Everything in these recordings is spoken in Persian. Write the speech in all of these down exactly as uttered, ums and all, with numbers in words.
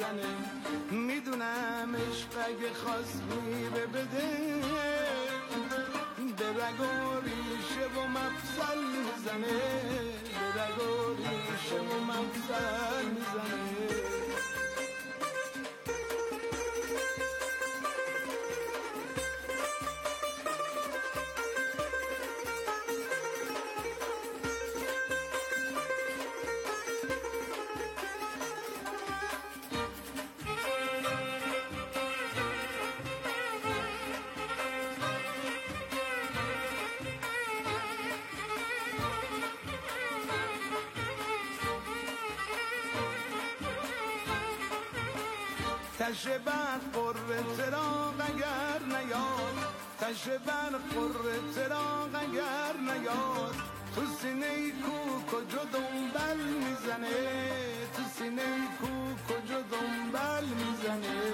میزنه. میدونم عشق اگه خواست میره بده به رگ و ریشه و مفصل میزنه، به رگ و ریشه و مفصل میزنه. تشه بر قره تراغ اگر نیاد، تشه بر قره تراغ اگر نیاد، تو سینه کو کجا دنبل میزنه، تو سینه کو کجا دنبل میزنه.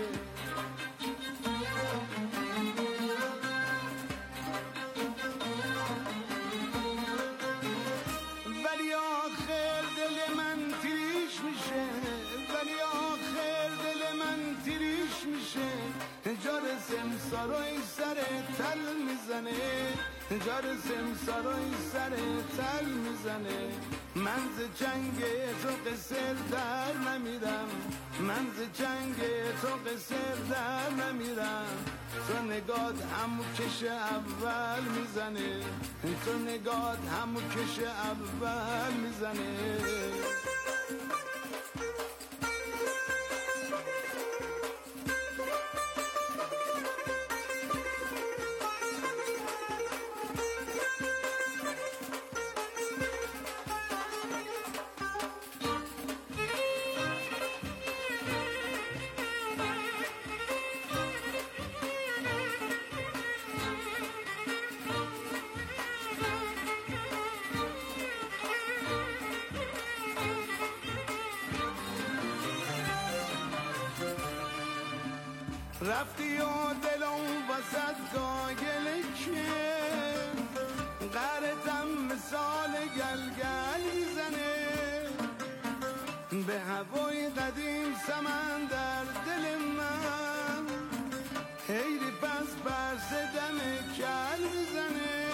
ولی آخر دل من تیریش میشه، ولی آخر دل من تیریش میشه. جار سمسارای سر تل میزنه، جار سمسارای سر تل میزنه. من ز چنگ تو قصر در نمیرم، من ز چنگ تو قصر در نمیرم. تو نگات همو کش اول میزنه، تو نگات همو کش اول میزنه. رفتی و دلم وسط گاگل که غرتم مثال گلگل میزنه. به هوای قدیم سمن در دل من حیری پس برس دم کل میزنه.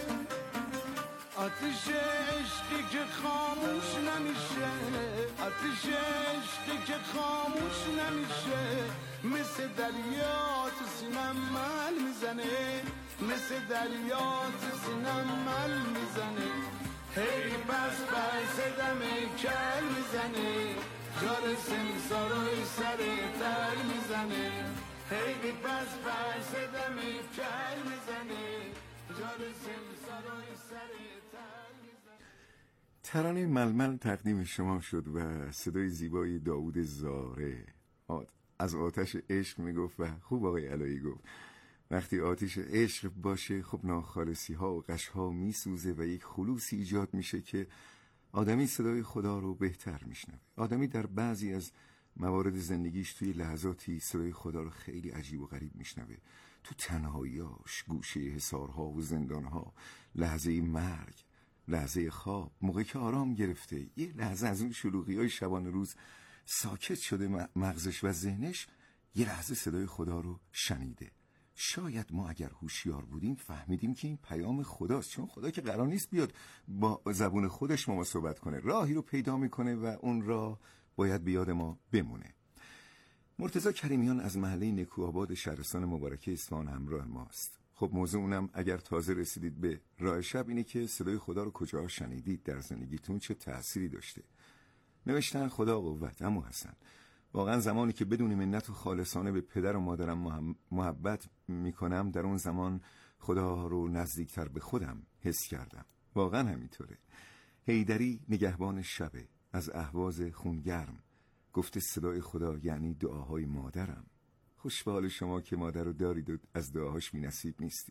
آتش عشقی که خاموش نمیشه، آتش عشقی که خاموش نمیشه. مثل دریا تو سینم مل میزنه، مثل دریا تو سینم مل میزنه. هی بس بس دم کل میزنه، جار سمسارای سر تل میزنه. هی بس بس دم کل میزنه، جار سمسارای سر تل میزنه. ترانه ململ تقدیم شما شد و صدای زیبای داوود زاره از آتش عشق میگفت و خوب آقای علایی گفت وقتی آتش عشق باشه خب ناخالصی ها و غش ها میسوزه و یک خلوصی ایجاد میشه که آدمی صدای خدا رو بهتر میشنوه. آدمی در بعضی از موارد زندگیش توی لحظاتی صدای خدا رو خیلی عجیب و غریب میشنوه، تو تنهاییاش، گوشه حصارها و زندانها، لحظه مرگ، لحظه خواب، موقعی که آرام گرفته، یه لحظه از اون شلوغی های شبانه روز ساکت شده مغزش و ذهنش، یه لحظه صدای خدا رو شنیده. شاید ما اگر هوشیار بودیم فهمیدیم که این پیام خداست، چون خدا که قرار نیست بیاد با زبون خودش ما صحبت کنه، راهی رو پیدا میکنه و اون راه باید به یاد ما بمونه. مرتضی کریمیان از محله نکوآباد شهرستان مبارکه اصفهان همراه ماست. خب موضوع اونم اگر تازه رسیدید به راه شب اینه که صدای خدا رو کجا شنیدید، در زندگیتون چه تأثیری داشته. نوشتن خدا قوت. عمو حسن، واقعا زمانی که بدون منت و خالصانه به پدر و مادرم محبت میکنم، در اون زمان خدا رو نزدیکتر به خودم حس کردم. واقعا همینطوره. حیدری نگهبان شبه از اهواز خونگرم گفته صدای خدا یعنی دعاهای مادرم. خوش به حال شما که مادر رو دارید و از دعاهاش بی نصیب نیستید.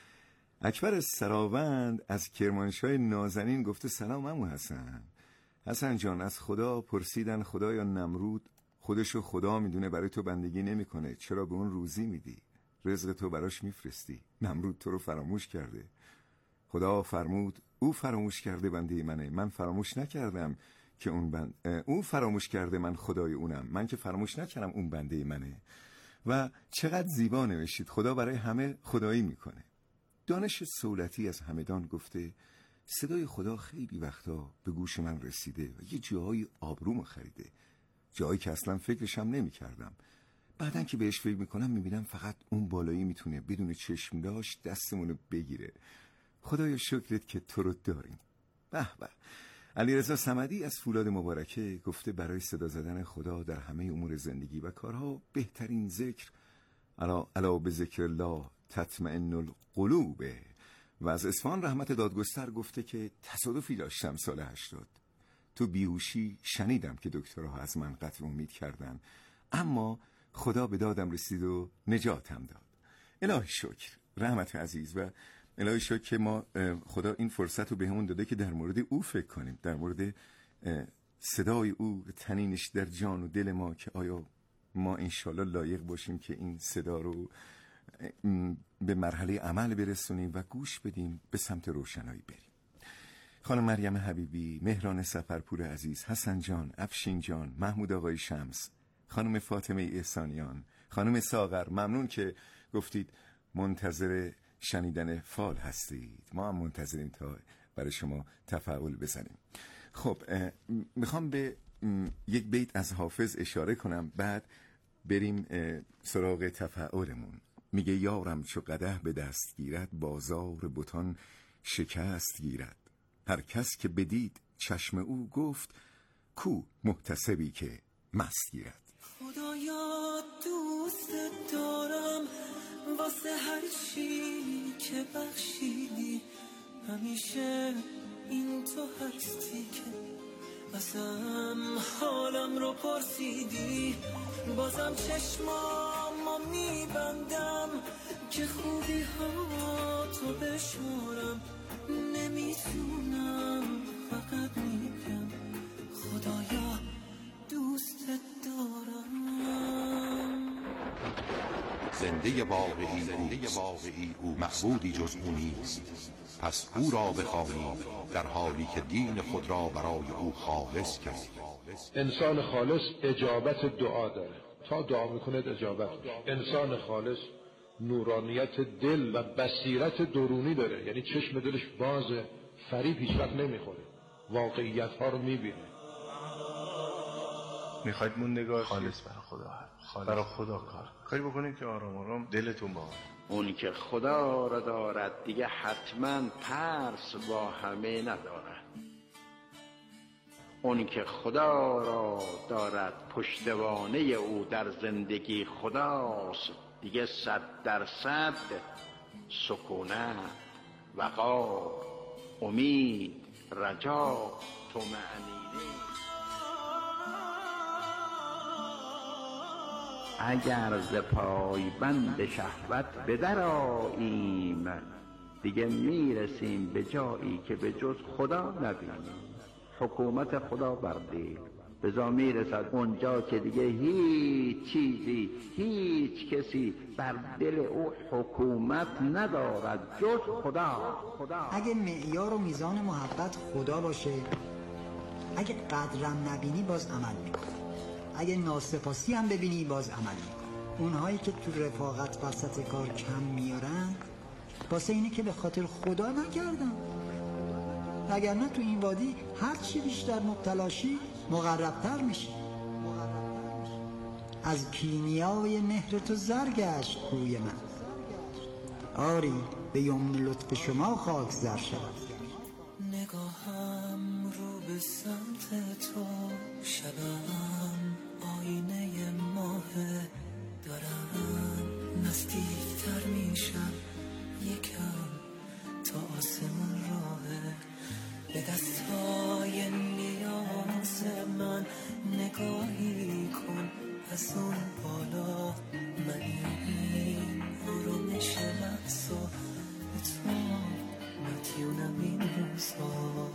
اکبر سراوند از کرمانشاه نازنین گفته سلام عمو حسن. حسن جان، از خدا پرسیدن خدا یا نمرود خودشو خدا میدونه برای تو بندگی نمیکنه، چرا به اون روزی میدی؟ رزق تو براش میفرستی. نمرود تو رو فراموش کرده. خدا فرمود او فراموش کرده بنده منه، من فراموش نکردم که اون بند اون فراموش کرده من خدای اونم، من که فراموش نکردم اون بنده منه. و چقدر زیبا نوشتید خدا برای همه خدایی میکنه. دانش سولتی از همدان گفته صدای خدا خیلی وقتا به گوش من رسیده و یه جایی آبروم خریده، جایی که اصلا فکرشم نمی کردم. بعدن که بهش فکر میکنم میبینم فقط اون بالایی میتونه بدون چشم داشت دستمونو بگیره. خدایا شکرت که تو رو داریم. به به. علیرضا صمدی از فولاد مبارکه گفته برای صدا زدن خدا در همه امور زندگی و کارها بهترین ذکر الا الا به ذکر الله تطمئن القلوب. و از اصفهان رحمت دادگستر گفته که تصادفی داشتم سال هشتاد، تو بیهوشی شنیدم که دکترها از من قطع امید کردن، اما خدا به دادم رسید و نجاتم داد. الهی شکر رحمت عزیز و الهی شکر که ما خدا این فرصت رو به همون داده که در مورد او فکر کنیم، در مورد صدای او، تنینش در جان و دل ما، که آیا ما انشالله لایق باشیم که این صدا رو به مرحله عمل برسونیم و گوش بدیم، به سمت روشنایی بریم. خانم مریم حبیبی، مهران سفرپور عزیز، حسن جان، افشین جان، محمود آقای شمس، خانم فاطمه احسانیان، خانم ساغر، ممنون که گفتید منتظر شنیدن فال هستید. ما هم منتظریم تا برای شما تفاعل بزنیم. خب میخوام به یک بیت از حافظ اشاره کنم، بعد بریم سراغ تفاعلمون. میگه یارم چو قدح به دست گیرد، بازار بتان شکست گیرد. هر کس که بدید چشم او گفت، کو محتسبی که مست گیرد. خدایا دوست دارم واسه هر چی که بخشیدی، همیشه این تو هستی که ازم حالم رو پرسیدی. بازم چشمامو میبندم که خوبی ها تو بشمارم، نمیتونم فقط میگم خدایا دوست دارم. زنده واقعی زنده واقعی او معبودی جز او نیست، پس او را بخوانید در حالی که دین خود را برای او خالص کرد. انسان خالص اجابت دعا داره، تا دعا میکنه اجابت میشه. انسان خالص نورانیت دل و بصیرت درونی داره، یعنی چشم دلش بازه، فریب هیچ وقت نمیخوره، واقعیت ها رو میبینه. میخواید موندگار خالص برای خدا هست، برای خدا کار کاری بکنید که آرام آرام دلتون باشه. اون که خدا را دارد دیگه حتما ترس با همه ندارد. اون که خدا را دارد پشتوانه او در زندگی خداست، دیگه صد درصد سکونت، وقار، امید، رجا، طمأنینه. اگر ز پای بند شهوت به در آییم، دیگه میرسیم به جایی که به جز خدا نبینیم. حکومت خدا بر دل بزا میرسد اونجا که دیگه هیچ چیزی، هیچ کسی بر دل او حکومت ندارد جز خدا. اگه معیار و میزان محبت خدا باشه، اگه قدرم نبینی باز عمل میکنه، اگه ناسپاسی هم ببینی باز عمل میکنه. اونهایی که تو رفاقت وسط کار کم میارن واسه اینه که به خاطر خدا نکردن، وگرنه تو این وادی هر چی بیشتر مبتلاشی مقربتر میشی. از کیمیای مهر تو زرگشت روی من، آری به یمن لطف شما خاک زر شد. نگاهم رو به سمت تو، شبم آینه ماه، دارم نزدیکتر میشم یکم تا آسمون راهه. به دستای نیاز من نگاهی کن از اون بالا، من این آرامش لحظا به تو مدیونم این روزها.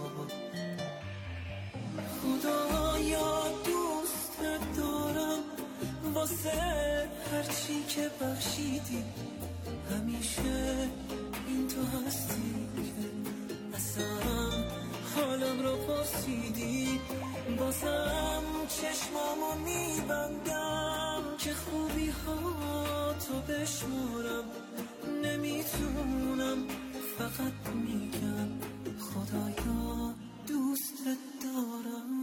خدایا دوست دارم واسه هرچی که بخشیدی، همیشه این تو هستی که ازم حالم رو پرسیدی. چشمو میبندم که خوبی ها تو بشمارم، نمیتونم فقط میگم خدایا دوستت دارم.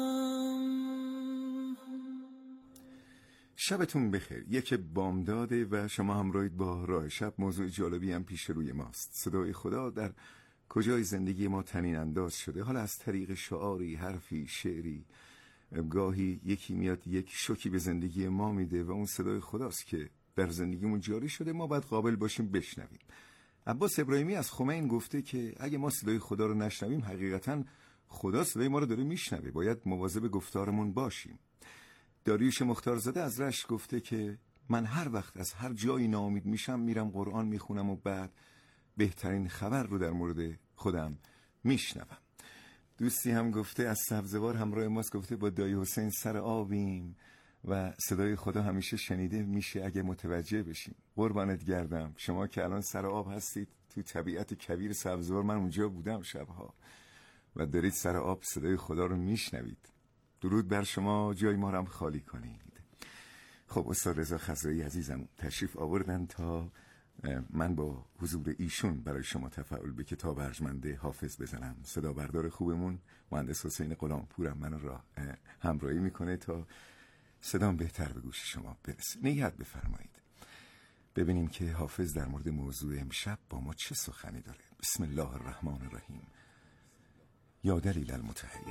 شبتون بخیر. یک بامداده و شما همراهید با راه شب. موضوع جالبی هم پیش روی ماست. صدای خدا در کجای زندگی ما طنین انداز شده، حالا از طریق شعاری، حرفی، شعری. گاهی یکی میاد یک شوکی به زندگی ما میده و اون صدای خداست که در زندگیمون جاری شده، ما باید قابل باشیم بشنویم. عباس ابراهیمی از خمین گفته که اگه ما صدای خدا رو نشنویم، حقیقتاً خدا صدای ما رو داره میشنوه. باید مواظب گفتارمون باشیم. داریوش مختارزاده از رشت گفته که من هر وقت از هر جایی ناامید میشم میرم قرآن میخونم و بعد بهترین خبر رو در مورد خودم میشنوم. دوستی هم گفته از سبزوار همراه ماست، گفته با دایی حسین سر آبیم و صدای خدا همیشه شنیده میشه اگه متوجه بشیم. قربانت گردم. شما که الان سر آب هستید تو طبیعت کویر سبزوار، من اونجا بودم شبها و دارید سر آب صدای خدا رو میشنوید. درود بر شما، جای ما رو هم خالی کنید. خب استاد رضا خضرایی عزیزم تشریف آوردن تا من با حضور ایشون برای شما تفاعل به کتاب ارجمند حافظ بزنم. صدا بردار خوبمون مهندس حسین غلامپورم من را همراهی میکنه تا صدام بهتر به گوش شما برسه. نیت بفرمایید ببینیم که حافظ در مورد موضوع امشب با ما چه سخنی داره. بسم الله الرحمن الرحیم. یا دلیل المتحیر.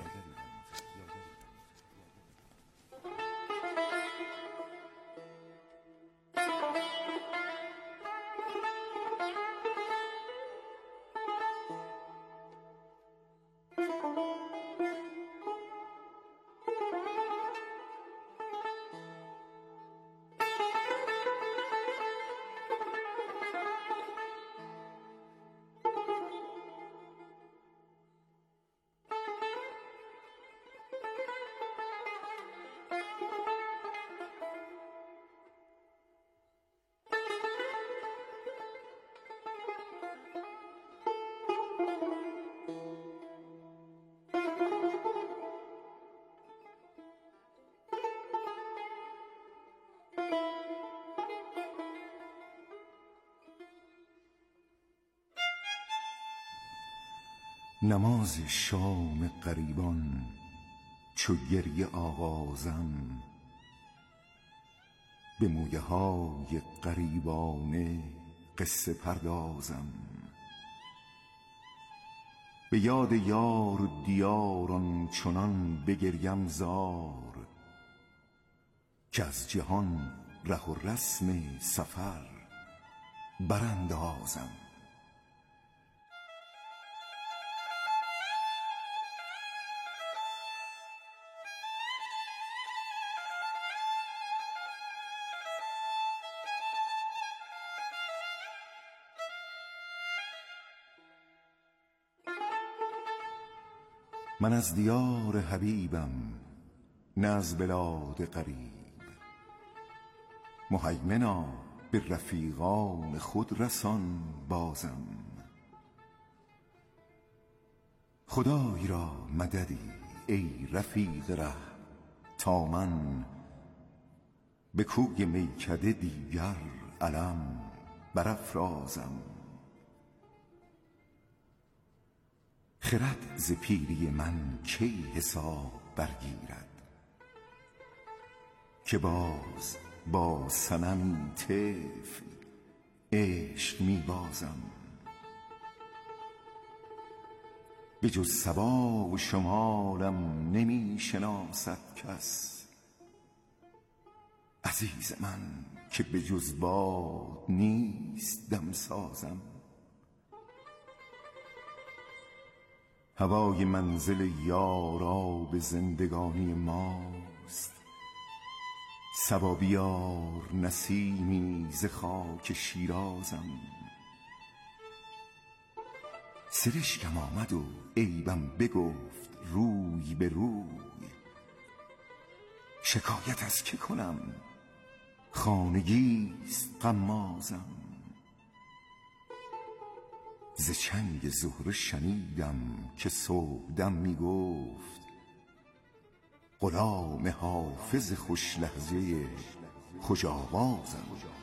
نماز شام غریبان چو گریه آغازم، به مویه های غریبانه قصه پردازم. به یاد یار و دیاران چنان بگریم زار، که از جهان ره و رسم سفر براندازم. من از دیار حبیبم نه از بلاد غریب، مهیمنا به رفیقان خود رسان بازم. خدای را مددی ای رفیق ره، تا من به کوی میکده دیگر علم برافرازم. خرد ز پیری من کی حساب برگیرد، که باز با صنمی طفل عشق می بازم. به جز صبا و شمالم نمی شناسد کس، عزیز من که به جز باد نیست دمسازم. هوای منزل یارا به زندگانی ماست، صبا بیار نسیمی ز خاک شیرازم. سرشکم آمد و عیبم بگفت روی به روی، شکایت از که کنم خانگیست غمازم. ز چنگ زهره شنیدم که صبحدم می گفت، غلام حافظ خوش لهجه خوش آوازم.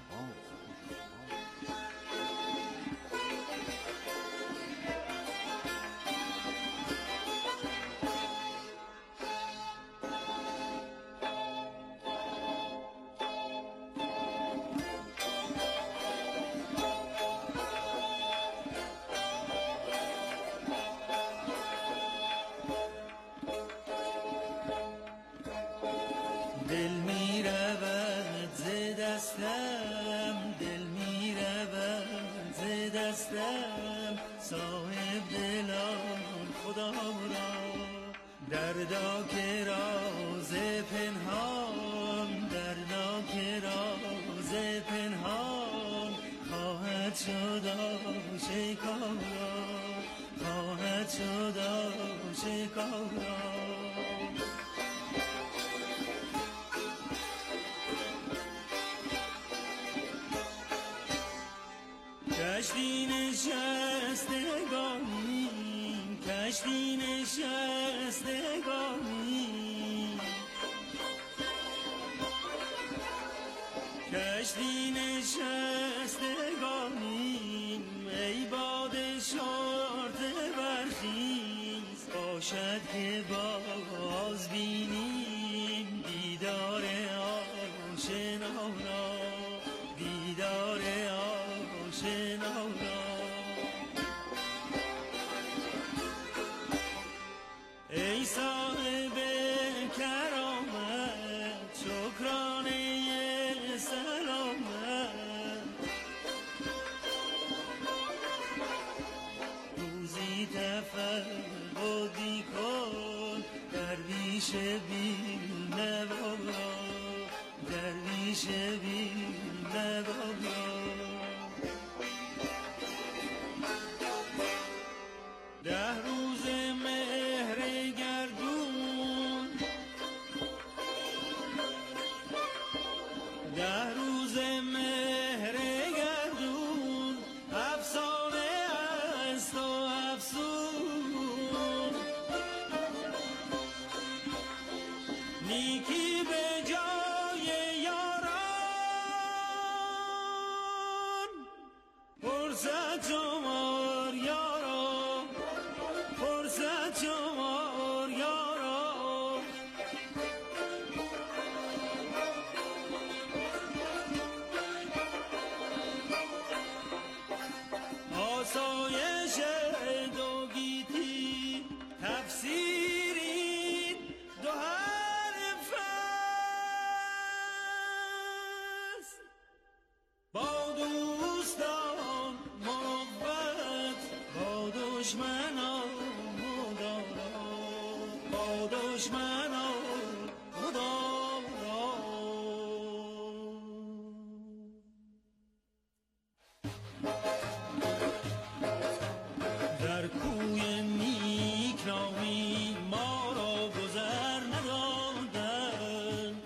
دل می رود ز دستم، دل می رود ز دستم، صاحب دلان خدا را دردا که راز پنهان، دردا که راز پنهان خواهد شد آشکارا، خواهد شد آشکارا. کشتی نشستگانی، کشتی نشستگانی، کشتی نشستگانی، ای باد شرط برخیز، باشد که باز بینیم دیدار آشنا را، دیدار آشنا را. ای صاحب کرامت شکرانه سلامت، روزی تفقدی کن درویش بی نوا را، درویش بی نوا را. ده روز مهر گردون، ده روز مهر گردون، افسانه است و افسون، نیکی به جای یاران، فرصت شمار یاران، فرصت شمار یاران. آسایش دو گیتی تفسیری دو حرف است، با دوستان محبت، با دشمنان مدارا، با دشمنان مدارا. در کوی نیکنامی ما را گذر ندادند،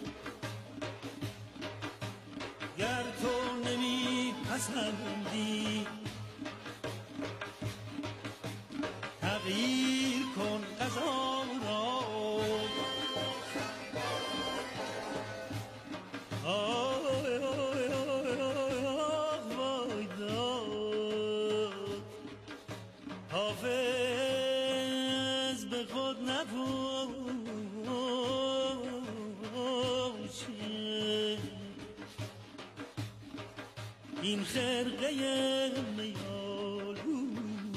گر تو نمی پسندی تغییر کن قضا را. آی آی آی آه وای داد، حافظ به خود نپوشی این خرقه میالو.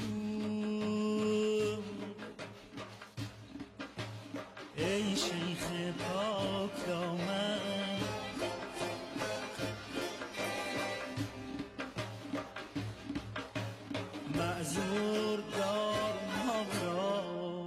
ای شیخ پاک دامن، معذور دار ما را.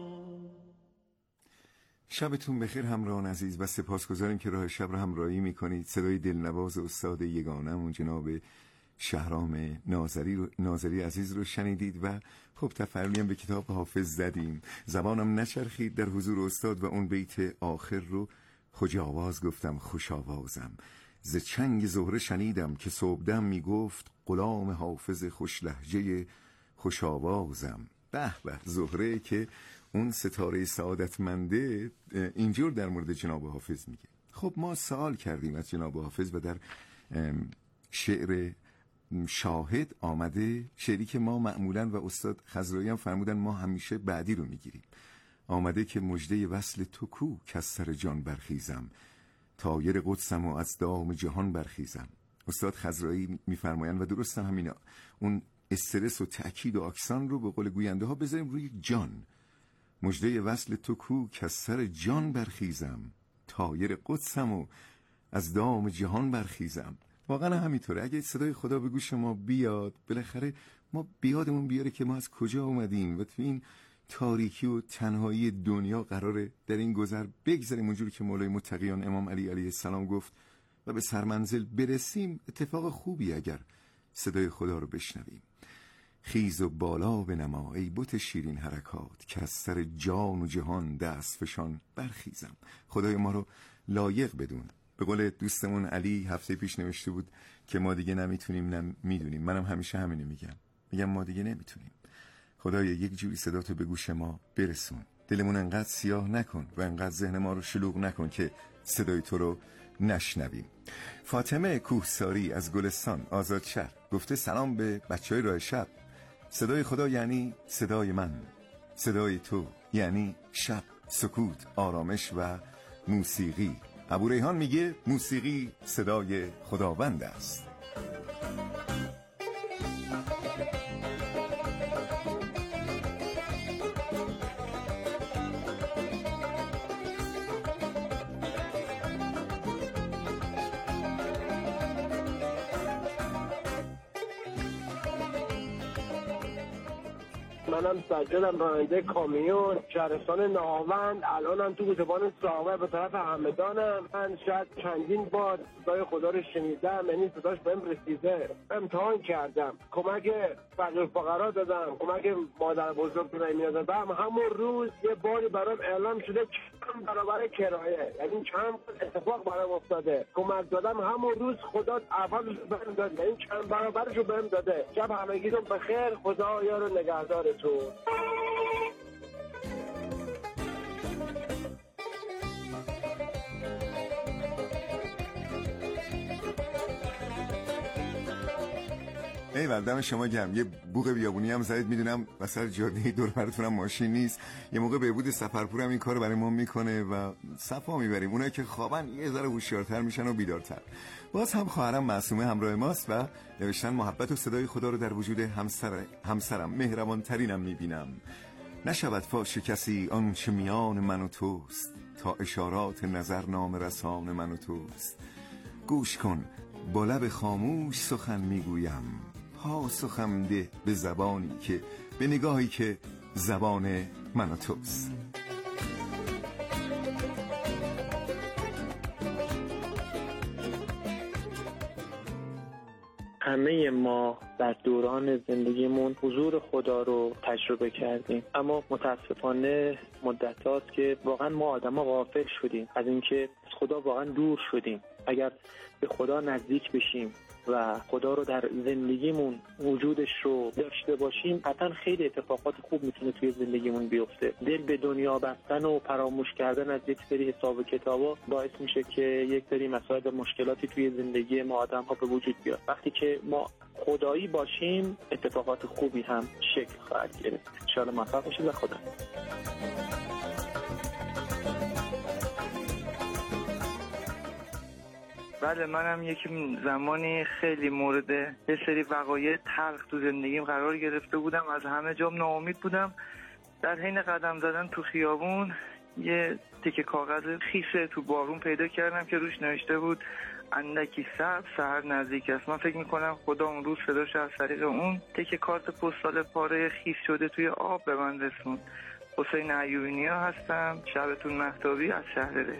شبتون بخیر همراهان عزیز و سپاسگزاریم که راه شب رو همراهی میکنید. صدای دلنواز استاد یگانه‌مون جناب شهرام ناظری رو ناظری عزیز رو شنیدید و خب تفرمی هم به کتاب حافظ زدیم. زبانم نچرخید در حضور استاد و اون بیت آخر رو خوش آواز گفتم، خوش آوازم. ز چنگ زهره شنیدم که صبحدم میگفت، غلام حافظ خوش لهجه خوش آوازم. به به زهره که اون ستاره سعادتمنده اینجور در مورد جناب حافظ میگه. خب ما سوال کردیم از جناب حافظ و در شعر شاهد آمده، شعری که ما معمولاً و استاد خضرایی هم فرمودن ما همیشه بعدی رو میگیریم، آمده که مژده وصل تو کو که از سر جان برخیزم، طایر قدسم و از دام جهان برخیزم. استاد خضرایی میفرمایند و درست هم همینا، اون استرس و تأکید و اکسان رو به قول گوینده ها بذاریم روی جان. مژده وصل تو کو که از سر جان برخیزم، طایر قدسم و از دام جهان برخیزم. واقعا همینطوره. اگه صدای خدا به گوش ما بیاد، بالاخره ما بیادمون بیاره که ما از کجا اومدیم و تو این تاریکی و تنهایی دنیا قراره در این گذر بگذاریم اونجوری که مولای متقیان امام علی علیه السلام گفت و به سرمنزل برسیم. اتفاق خوبی اگر صدای خدا رو بشنویم. خیز و بالا بنما ای بت شیرین حرکات، که از سر جان و جهان دست فشان برخیزم. خدای ما رو لایق بدون. به قول دوستمون علی هفته پیش نوشته بود که ما دیگه نمیتونیم نه میدونیم. منم همیشه همینو میگم، میگم ما دیگه نمیتونیم. خدایا یک جوری صداتو به گوش ما برسون، دلمون انقدر سیاه نکن و انقدر ذهن ما رو شلوغ نکن که صدای تو رو نشنویم. فاطمه کوهساری از گلستان آزادشهر گفته سلام به بچهای راه شب. صدای خدا یعنی صدای من، صدای تو یعنی شب، سکوت، آرامش و موسیقی. ابو ریحان میگه موسیقی صدای خداوند است. منم سجادم، راننده کامیون، شهرستان نهاوند. الانم تو اتوبان ساغر به طرف همدانم. من شاید چندین بار صدای خدا رو شنیدم، یعنی صداش بهم رسیده. امتحان کردم، کمک فقیر فقرا دادم، کمک مادر بزرگ رو نیاز دادم. همون روز یه باری برام اعلام شده چند برابر کرایه، یعنی چند اتفاق برام افتاده. کمک دادم همون روز خدا اولش بهم داد، یعنی چند برابرش رو بهم داده. شب همگیتون بخیر، خدا یار و نگهدارتون. ای دم شما گرم. یه بوق بیابونی هم زدید، میدونم وسط جاده دور براتونم ماشین نیست. یه موقع بهبود سفرپور هم این کارو برای ما میکنه و صفا میبریم. اونایی که خوابن یه ذره هوشیارتر میشن و بیدارتر. باز هم خواهرم معصومه همراه ماست و نوشتن محبت و صدای خدا رو در وجود همسر همسرم مهربان ترینم میبینم. نشود فاش کسی آنچه میان من و توست، تا اشارات نظر نام رسان من و توست. گوش کن با لب خاموش سخن میگویم، پاسخم ده به زبانی که به نگاهی که زبان من و توست. همه ما در دوران زندگیمون حضور خدا رو تجربه کردیم، اما متاسفانه مدت هاست که واقعا ما آدم ها غافل شدیم از اینکه از خدا واقعا دور شدیم. اگر به خدا نزدیک بشیم و خدا رو در زندگیمون وجودش رو داشته باشیم، قطعا خیلی اتفاقات خوب میتونه توی زندگیمون بیفته. دل به دنیا بستن و فراموش کردن از یک سری حساب و کتابا باعث میشه که یک سری مسائل مشکلاتی توی زندگی ما آدم ها به وجود بیاد. وقتی که ما خدایی باشیم اتفاقات خوبی هم شکل خواهد گرفت. ان شاء الله موفق باشید و خدا. بله، منم یک زمانی خیلی مورد یه سری وقایع تلخ تو زندگیم قرار گرفته بودم، از همه جام ناامید بودم. در حین قدم زدن تو خیابون یه تکه کاغذ خیس تو بارون پیدا کردم که روش نوشته بود اندکی صبر، سحر نزدیک است. من فکر میکنم خدا اون روز صداش از طریق اون تکه کارت پستال پاره خیس شده توی آب به من رسوند. حسین ایوبی نیا هستم، شبتون مهتابی از شهر ری.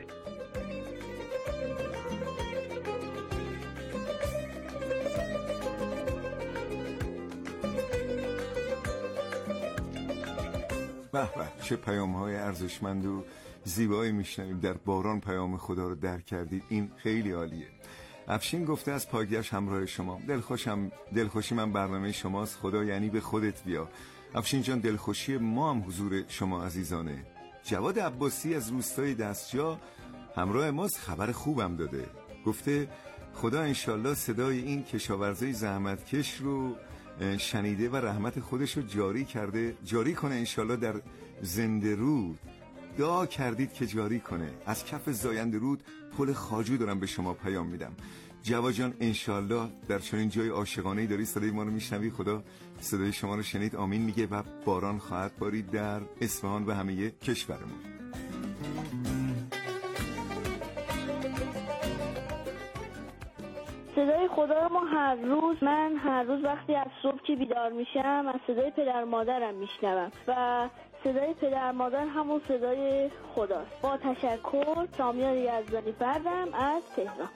به به، چه پیام‌های ارزشمند و زیبایی میشنویم. در باران پیام خدا رو درک کردید، این خیلی عالیه. افشین گفته از پایگشت همراه شما، دلخوشم دلخوشی من برنامه شماست. خدا یعنی به خودت بیا. افشین جان دلخوشی ما هم حضور شما عزیزانه. جواد عباسی از روستای دستجا همراه ماست، خبر خوبم داده. گفته خدا انشالله صدای این کشاورزای زحمتکش رو شنیده و رحمت خودش رو جاری کرده جاری کنه انشالله در زنده رود. دعا کردید که جاری کنه. از کف زاینده رود پل خواجو دارم به شما پیام میدم. جواد جان انشالله در چنین جای عاشقانه‌ای داری صدای ما رو میشنوی، خدا صدای شما رو شنید آمین میگه و باران خواهد بارید در اصفهان و همه کشورمون. صدای خدا رو ما هر روز من هر روز وقتی از صبح که بیدار میشم از صدای پدر مادرم میشنوم و صدای پدر مادر همون صدای خداست. با تشکر، سامیار یزدانی فردم از تهران.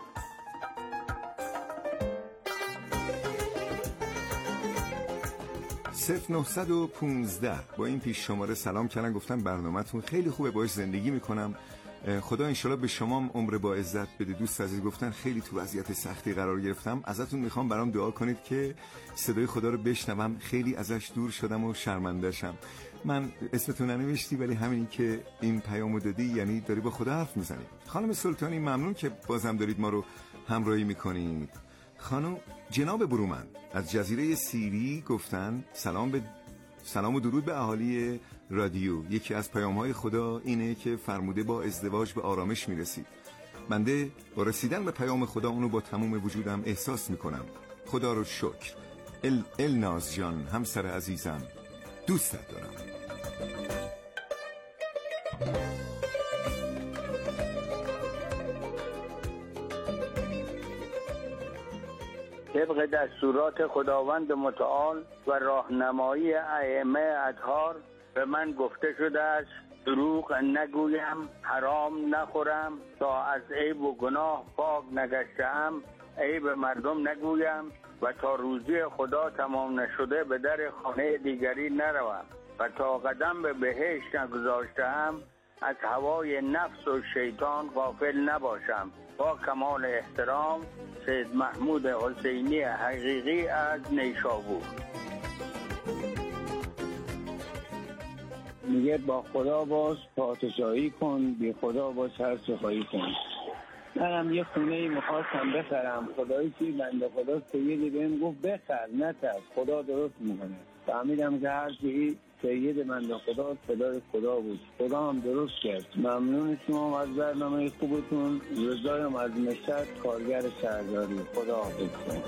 صفر نهصد و پونزده با این پیش شماره سلام کردن، گفتن برنامه‌تون خیلی خوبه، باهاش زندگی میکنم، خدا انشالله به شما عمر با عزت بده. دوست عزیز گفتن خیلی تو وضعیت سختی قرار گرفتم، ازتون میخوام برام دعا کنید که صدای خدا رو بشنوم، خیلی ازش دور شدم و شرمنده‌شم. من اسمتون ننوشتی ولی همین که این پیامو دادی یعنی داری با خدا حرف میزنی. خانم سلطانی ممنون که بازم دارید ما رو همراهی میکنید. خانم جناب برومند از جزیره سیری گفتن سلام به سلام و درود به اهالی رادیو. یکی از پیام‌های خدا اینه که فرموده با ازدواج به آرامش میرسید. بنده با رسیدن به پیام خدا اونو با تمام وجودم احساس میکنم. خدا رو شکر. ال الناز جان همسر عزیزم دوستت دارم. طبق دستورات خداوند متعال و راهنمایی ائمه اطهار به من گفته شده است دروغ نگویم، حرام نخورم، تا از عیب و گناه پاک نگشتم عیب مردم نگویم و تا روزی خدا تمام نشده به در خانه دیگری نروم و تا قدم به بهشت نگذاشتم از هوای نفس و شیطان غافل نباشم. با کمال احترام، سید محمود حسینی حقیقی از نیشابور. میگه با خدا باش پادشاهی کن، بی خدا باش هر چه خواهی کن. منم یه خونه ای میخواستم بخرم، خدایی که بنده خدا سیدی بهم گفت بخر نترس خدا درست میکنه. فهمیدم که هر چیزی سید بنده خدا صدای خدا بود، خدا هم درست کرد. ممنون شما از برنامه خوبتون. رضایم از مشهد، کارگر شهرداری. خدا حافظ کن.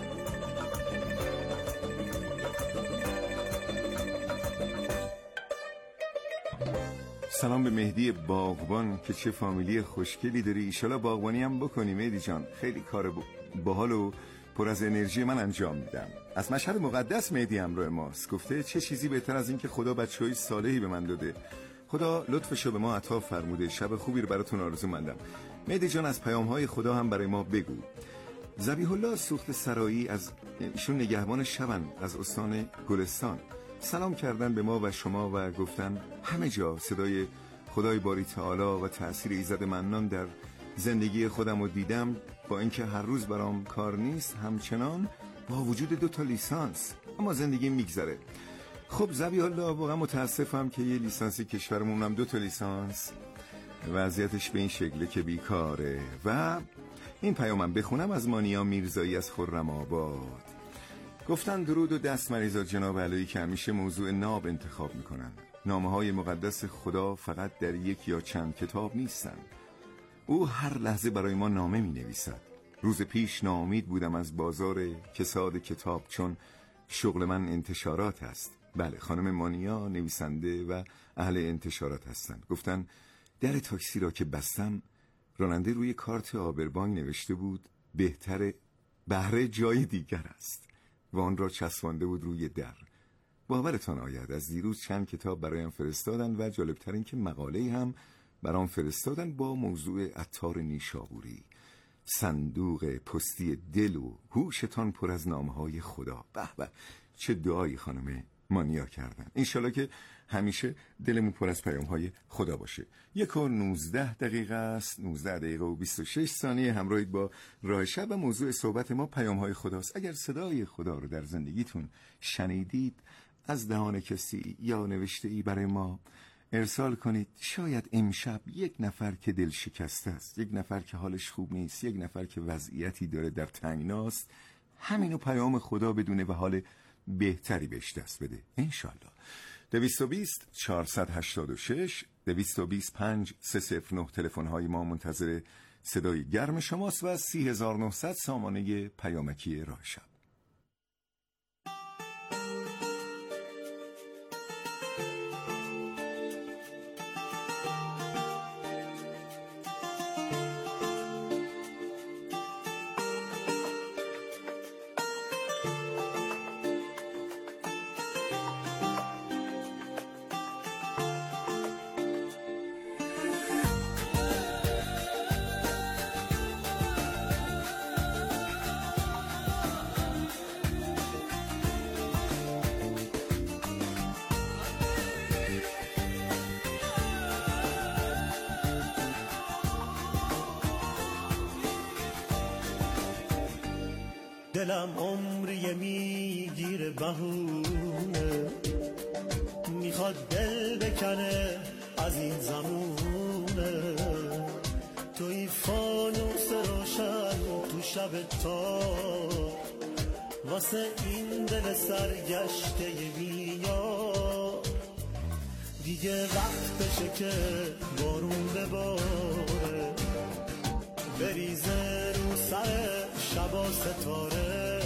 سلام به مهدی باغبان که چه فامیلی خوشگلی داری، ایشالا باغبانی هم بکنی مهدی جان، خیلی کار باحال و پر از انرژی من انجام میدم. از مشهد مقدس مهدی همراه ماست، گفته چه چیزی بهتر از این که خدا بچه‌های صالحی به من داده، خدا لطفشو به ما عطا فرموده. شب خوبی رو براتون آرزو مندم. مهدی جان از پیام‌های خدا هم برای ما بگو. ذبیح الله سوخت سرایی از ایشون نگهبان شبن از استان گلستان سلام کردن به ما و شما و گفتن همه جا صدای خدای باری تعالی و تأثیر ایزد منان در زندگی خودم رو دیدم، با اینکه هر روز برام کار نیست همچنان با وجود دو تا لیسانس اما زندگی میگذره. خب ذبیح الله واقعا متاسفم که یه لیسانسی کشورمون هم دو تا لیسانس وضعیتش به این شکله که بیکاره. و این پیامم بخونم از مانیا میرزایی از خرم آباد. گفتن درود و دست مریضات جناب علایی که همیشه موضوع ناب انتخاب میکنن. نامه های مقدس خدا فقط در یک یا چند کتاب نیستن، او هر لحظه برای ما نامه می نویسد. روز پیش ناامید بودم از بازار کساد کتاب چون شغل من انتشارات است. بله خانم مانیا نویسنده و اهل انتشارات هستند. گفتن در تاکسی را که بستم راننده روی کارت آبربانک نوشته بود بهتر بهره جای دیگر است و آن را چسبانده بود روی در. باورتان آید از دیروز چند کتاب برایم فرستادن و جالبتر این که مقاله هم برام فرستادن با موضوع عطار نیشابوری. صندوق پستی دل و هوشتان پر از نامه‌های خدا. به به چه دعایی خانم مانیا کردن. انشالله که همیشه دلمون پر از پیام‌های خدا باشه. یک و نوزده دقیقه است، نوزده دقیقه و بیست و شش ثانیه. همراهید با راه شب و موضوع صحبت ما پیام‌های خداست. اگر صدای خدا رو در زندگیتون شنیدید از دهان کسی یا نوشته ای برای ما ارسال کنید. شاید امشب یک نفر که دل شکسته است، یک نفر که حالش خوب نیست، یک نفر که وضعیتی داره در تنگناست، همینو پیام خدا بدونه و حال بهتری بهش دست بده انشالله. دویست و بیست چهارصد و هشتاد و شش دویست و بیست پنج سه صفر نه تلفن های ما منتظر صدای گرم شماست و از سی هزار و نهصد سامانه پیامکی راه شب. دلم عمری میگیره بهونه، میخواد دل بکنه از این زمونه. توی فانوس روشن تو شب تار، واسه این دل سرگشته بیار. دیگه وقتشه که بارون بباره، بریزه رو سر شبا ستاره.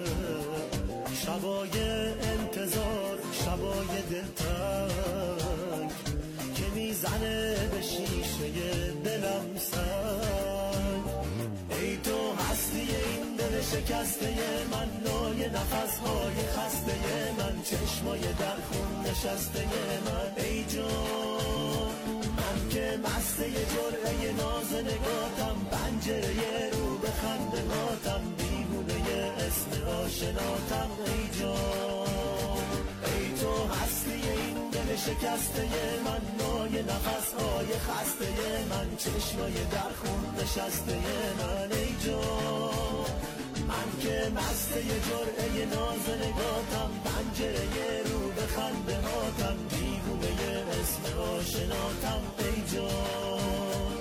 شبای انتظار، شبای دلتنگ که میزنه به شیشه دلم سنگ. ای تو هستی این دل شکسته من، نای نفسهای خسته من، چشمای در خون نشسته من. ای جان من که مسته جرعه ناز نگاتم، پنجره رو به خنده هاتم، دیوونه اسم آشناتم. ای جان ای تو هستی این دل شکسته من، نای نفسهای خسته من، چشمای در خون نشسته من. ای جان من که مسته جرعه ناز نگاتم، پنجره رو به خنده هاتم، دیوونه اسم آشناتم. ای جان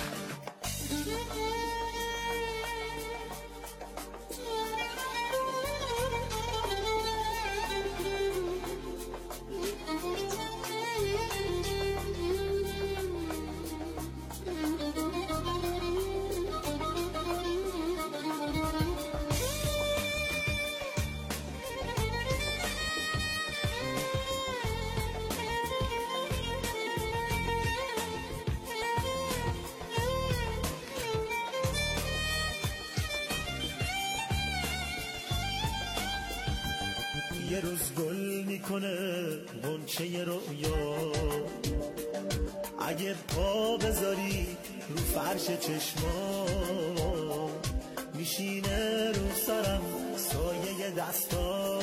یه روز گل میکنه غنچه رویا، اگه پا بذاری رو فرش چشما، میشینه رو سرم سایه دستا،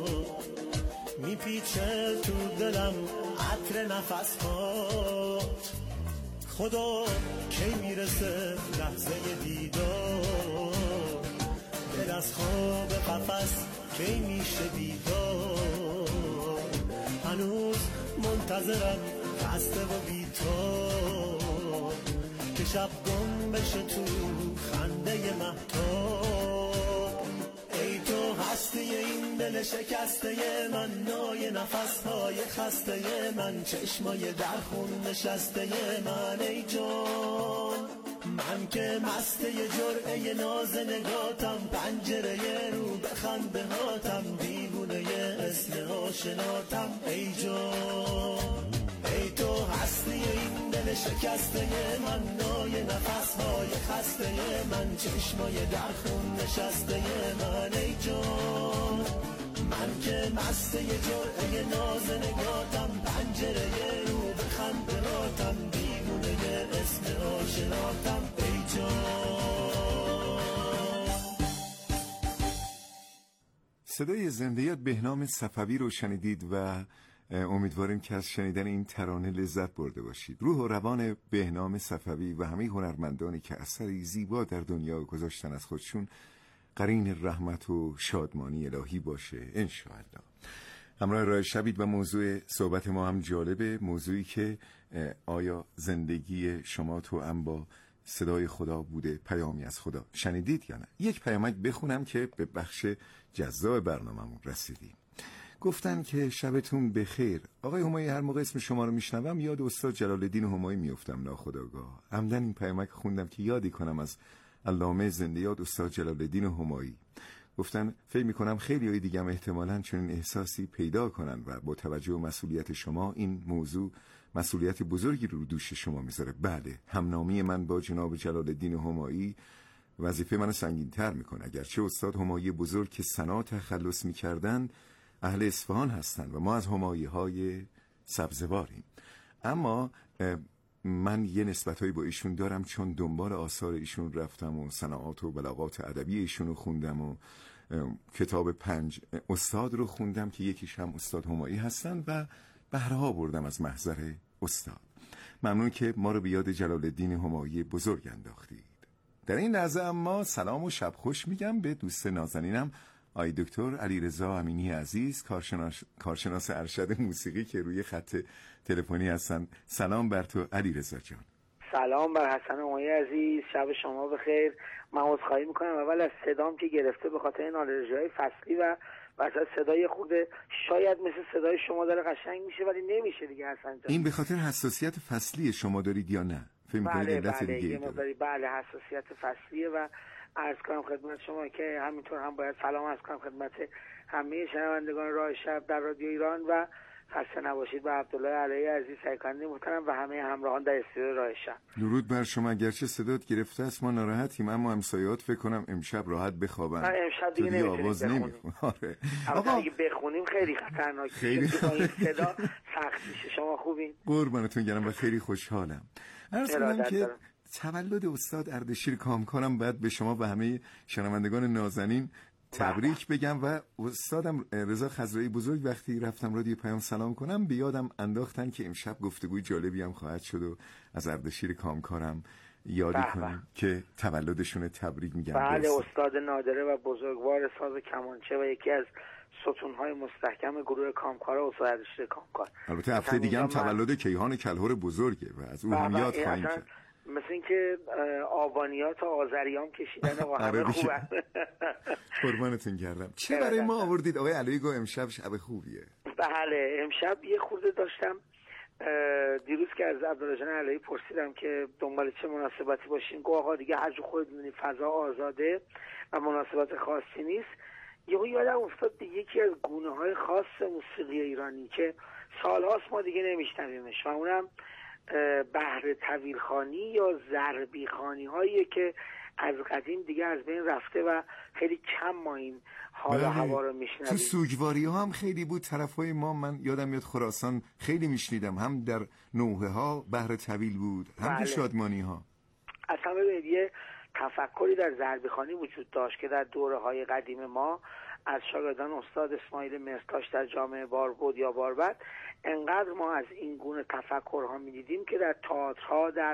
میپیچه تو دلم عطر نفسات. خدا کی میرسه لحظه دیدار، دل از خواب قفس کی میشه بیدار. هنوز منتظرم خسته و بی‌تاب، که شب گم بشه تو خنده مهتاب. ای تو هستی این دل شکسته من، نای نفسهای خسته من، چشمای در خون نشسته من. ای جان من که مسته جرعه ناز نگاتم، پنجره رو به خنده هاتم، دیوونه اسم آشناتم. ای جان ای تو هستی این دل شکسته من، نای نفسهای خسته من، چشمای در خون نشسته من. ای جان من که مسته جرعه ناز نگاتم، پنجره رو به خنده هاتم، دیوونه اسم آشناتم. ای جان صدای زنده‌یات بهنام صفوی رو شنیدید و امیدواریم که از شنیدن این ترانه لذت برده باشید. روح و روان بهنام صفوی و همه هنرمندانی که اثری زیبا در دنیا گذاشتن از خودشون قرین رحمت و شادمانی الهی باشه انشاءالله. همراه راه شبید و موضوع صحبت ما هم جالبه، موضوعی که آیا زندگی شما تو هم با صدای خدا بوده، پیامی از خدا شنیدید یا نه؟ یک پیامک بخونم که به بخش جذاب برنامه‌مون رسیدیم. گفتن که شبتون بخیر آقای همایی، هر موقع اسم شما رو میشنوم یاد استاد جلال الدین همایی میافتم ناخودآگاه. عمدن این پیامک خوندم که یادی کنم از علامه زنده یاد استاد جلال الدین همایی. گفتن فکر میکنم خیلی های دیگه هم احتمالاً چنین احساسی پیدا کنن و با توجه و مسئولیت شما این موضوع مسئولیت بزرگی رو دوش شما میذاره. بله، همنامی من با جناب جلال الدین همایی وظیفه منو سنگین‌تر میکنه. اگرچه استاد همایی بزرگ که ثنا تخلص میکردن اهل اصفهان هستن و ما از همایی های سبزواریم، اما من یه نسبتایی با ایشون دارم چون دنبال آثار ایشون رفتم و صناعات و بلاغات ادبی ایشون رو خوندم و کتاب پنج استاد رو خوندم که یکیش هم استاد همایی هستن و بهره‌ها بردم از محضر استاد. ممنون که ما رو به یاد جلال الدین همایی بزرگ انداختید. در این لحظه اما سلام و شب خوش میگم به دوست نازنینم آقای دکتر علیرضا امینی عزیز، کارشناس کارشناس ارشد موسیقی که روی خط تلفنی هستن. سلام بر تو علیرضا جان. سلام بر حسن همایی عزیز، شب شما بخیر. من عذرخواهی میکنم اول از صدام که گرفته به خاطر این آلرژی‌های فصلی و واسه صدای خود شاید مثل صدای شما داره قشنگ میشه ولی نمیشه دیگه حسن جان. این به خاطر حساسیت فصلی شما دارید یا نه؟ فکر می‌کنید علت بله دیگه یه مقداری بله حساسیت فصلیه و عرض کنم خدمت شما که همینطور هم باید سلام عرض کنم خدمت همه شنوندگان راه شب در رادیو ایران و خسته نباشید به عبدالله علی عزیز سیکندی محترم و همه همراهان در استودیو راه شب. درود بر شما. گرچه صدات گرفته است ما ناراحتیم، اما همسایه‌ات فکر کنم امشب راحت بخوابن. امشب دیگه نمیتونیم بخونیم. آره. آقا اگه بخونیم خیلی خطرناکه. خیلی صدا سخت میشه. شما خوبین؟ قربانتون گرم و خیلی خوشحالم. عرض کنم که تولد استاد اردشیر کامکارم بعد به شما و همه شنوندگان نازنین تبریک بگم و استادم رضا خضرایی بزرگ وقتی رفتم رادیو پیام سلام کنم به یادم انداختن که امشب گفتگوی جالبی هم خواهد شد و از اردشیر کامکارم یادی کنیم که تولدشون تبریک میگم. بله استاد نادره و بزرگوار ساز کمانچه و یکی از ستونهای مستحکم گروه کامکارا استاد اردشیر کامکار. البته هفته دیگه هم تولد کیهان کلهر بزرگه و از اون هم یاد خواهیم کرد. مثل این که آبانیات و آذریام کشیدن و همه خوبن. قربانتون گردم. چه برای ما آوردید آقای علایی؟ امشب شب خوبیه. بله امشب یه خورده داشتم دیروز که از عبدالله جان علایی پرسیدم که دنبال چه مناسبتی باشیم، گفت آقا دیگه هر جو خودت می‌دونی فضا آزاده و مناسبت خاصی نیست. یهو یادم افتاد به یکی از گونه‌های خاص موسیقی ایرانی که سال‌هاست ما دیگه نمی‌شنویمش و اونم بحر طویلخوانی یا ضربی خوانی هایی که از قدیم دیگه از بین رفته و خیلی کم ما این حال هوا رو میشنویم. تو سوگواری ها هم خیلی بود طرفای ما، من یادم میاد خراسان خیلی میشنیدم، هم در نوحه ها بحر طویل بود هم در شادمانی ها. اصلا ببینید یه تفکری در ضربی خوانی وجود داشت که در دوره های قدیم ما از شاگردان استاد اسماعیل مرتاش در جامعه باربود یا باربد انقدر ما از این گونه تفکرها می‌دیدیم که در تئاترها در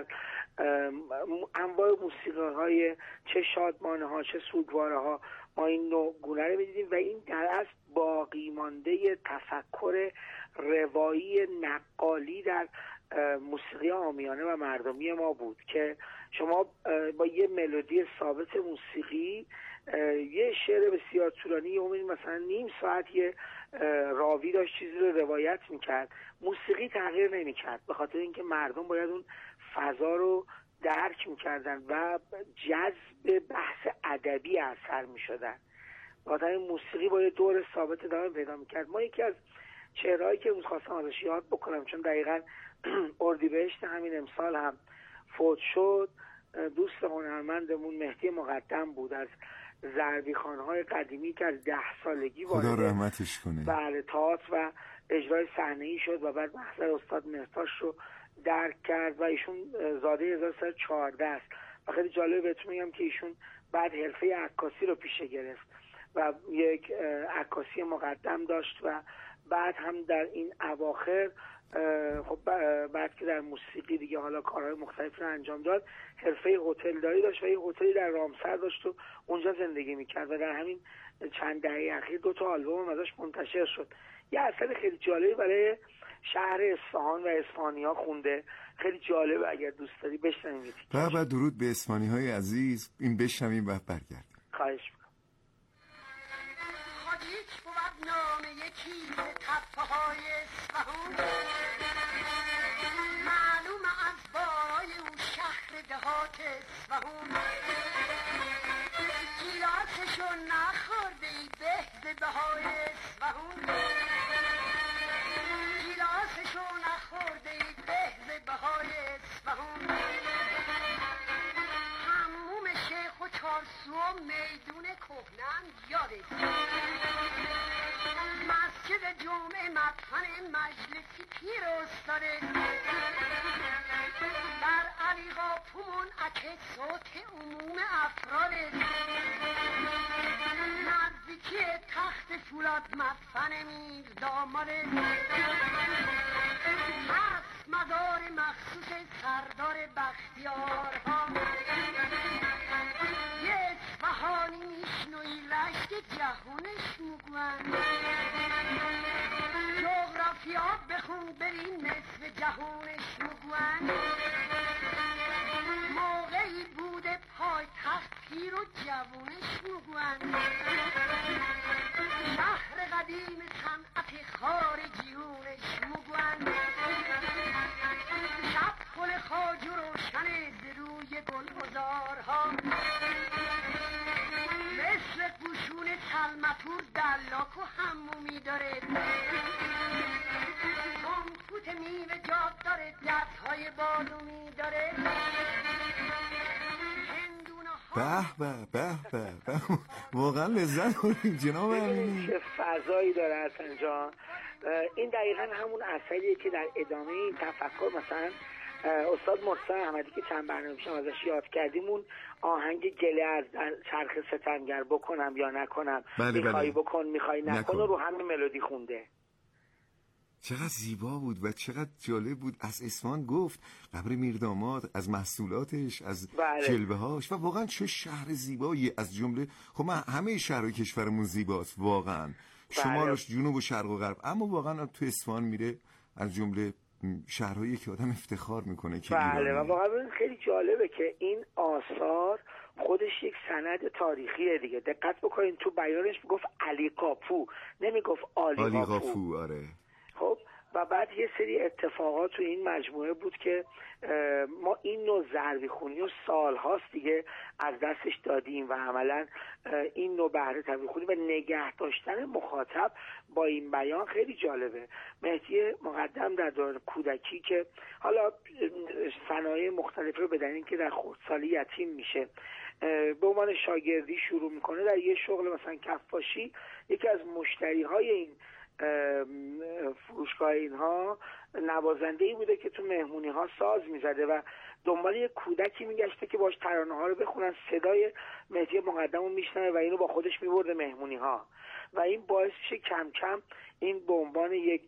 انواع موسیقی‌های چه شادمانه ها چه سوگواره ها ما این نوع گونه رو می‌دیدیم و این در اصل باقی مانده تفکر روایی نقالی در موسیقی عامیانه و مردمی ما بود که شما با یه ملودی ثابت موسیقی یه شعر بسیار طولانی یه مثلا نیم ساعت یه راوی داشت چیزی رو روایت میکرد، موسیقی تغییر نمیکرد به خاطر اینکه مردم باید اون فضا رو درک میکردن و جذب بحث ادبی اثر میشدن. بخاطر این موسیقی با یه دور ثابت ادامه پیدا میکرد. ما یکی از چهرهایی که امروز خواستم ازش یاد بکنم چون دقیقاً اردیبهشت همین امسال هم فوت شد، دوست هنرمندمون مهدی مقدم بود از ضربی خوان‌های قدیمی که از ده سالگی وارد خدا رحمتش کنه بله تئاتر و اجرای صحنه‌ای شد و بعد محضر استاد مرتاش رو درک کرد و ایشون زاده هزار و سیصد و چهارده است و خیلی جالبه بهتون میگم که ایشون بعد حرفه عکاسی رو پیشه گرفت و یک عکاسی مقدم داشت و بعد هم در این اواخر خب بعد که در موسیقی دیگه حالا کارهای مختلفی رو انجام داد، حرفه هتلداری داشت و یه هتلی در رامسر داشت و اونجا زندگی میکرد و در همین چند دهه اخیر دو تا آلبوم ازش منتشر شد. یه اثر خیلی جالبی برای شهر اصفهان و اصفهانی‌ها خونده، خیلی جالبه، اگر دوست داری بشنوید. و بعد درود به اصفهانی‌های عزیز، این بشنویم و برگردیم. خواهش می‌کنم. خودیچ بود نام یکی تپه های اصفهان، معلوم از بالای اون شهر دهات اصفهان، گیلاسشو نخورده ای به بهای اصفهان، گیلاسشو نخورده ای به بهای اصفهان، حموم شیخ و چارسو و میدون کهنم یادت، مسجد جمعه مدفن مجلسی پیر استاده، در علی قاپومون اکه صوت عموم افراده، نزدیکی تخت فولاد مدفن میر داماده، هست مزار مخصوص سردار بختیارها، یه اصفهانی میشنوی رشت جهونش مگوان، جغرافیا بخون بری نصف جهونش مگوان، موقعی بوده پای تخت پیر و جوونش مگوان، شهر قدیم صنعت خارجیونش مگوان، شب گل خاج و روشن روی گل ازارها، مثل گوشون تلمتور دلاک و حمومی داره، کمکوت میوه جاد داره، دستهای بادومی داره، به به به به به واقعا لذت بردیم جناب امینی. چه فضایی داره حسن جان. این دقیقا همون اثریه که در ادامه این تفکر مثلا استاد مرتضی احمدی که چند برنامه پیشم ازش یاد کردیم، اون آهنگ گله از چرخ ستمگر بکنم یا نکنم، بله میخوای بله. بکن میخوای نکن, نکن. رو همین ملودی خونده. چقدر زیبا بود و چقدر جالب بود. از اصفهان گفت، قبر میرداماد، از محصولاتش، از بله. جلوه‌هاش، و واقعا چه شهر زیبایی. از جمله خب من همه شهرهای کشورمون زیباست واقعا، شمالش، جنوب و شرق و غرب، اما واقعا تو اصفهان میره از جمله شهرهایی که آدم افتخار میکنه که بله ایرانی. و واقعا خیلی جالبه که این آثار خودش یک سند تاریخیه دیگه. دقت بکنین تو بیانش میگفت علی قاپو، نمیگفت آلی, آلی قاپو. قاپو. آره. خب و بعد یه سری اتفاقات تو این مجموعه بود که ما این نوع ضربی خونی و سالهاست دیگه از دستش دادیم و عملا این نوع بهره تبریک خونی و نگه داشتن مخاطب با این بیان خیلی جالبه. مهدی مقدم در دوران کودکی که حالا صنایع مختلف رو بدنین که در خردسالی یتیم میشه، به عنوان شاگردی شروع میکنه در یه شغل مثلا کفاشی. یکی از مشتری های این فروشگاه اینها نوازنده‌ای بوده که تو مهمونی ها ساز میزده و دنبال یه کودکی میگشته که باش ترانه ها رو بخونن. صدای مهدی مقدم رو میشنوه و اینو با خودش میبرده مهمونی ها و این باعث میشه کم کم این به عنوان یک